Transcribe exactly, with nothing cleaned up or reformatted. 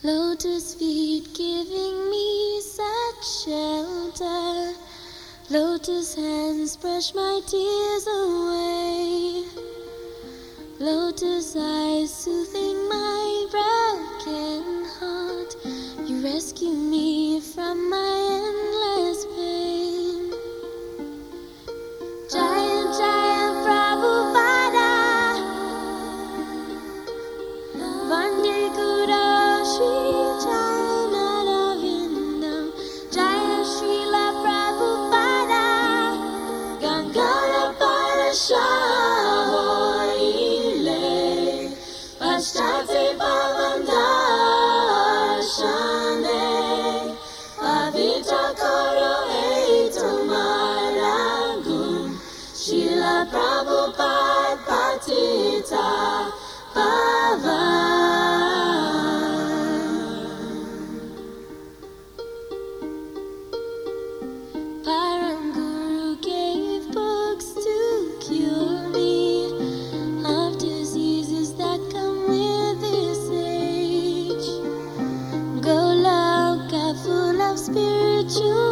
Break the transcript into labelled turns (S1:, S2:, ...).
S1: Lotus feet giving me such shelter. Lotus hands brush my tears away. Lotus eyes soothing my broken heart. You rescue me from my endless pain. Jaya Jaya Prabhupada, Vande Guru Shri Charanavindam. Jaya Srila Prabhupada, Gangara Parashaile, Pashtate Pavandarshane, Pavitra Karo Etumaragum, Srila Prabhupada Patita Pavan. Param Guru gave books to cure me of diseases that come with this age. Goloka full of spiritual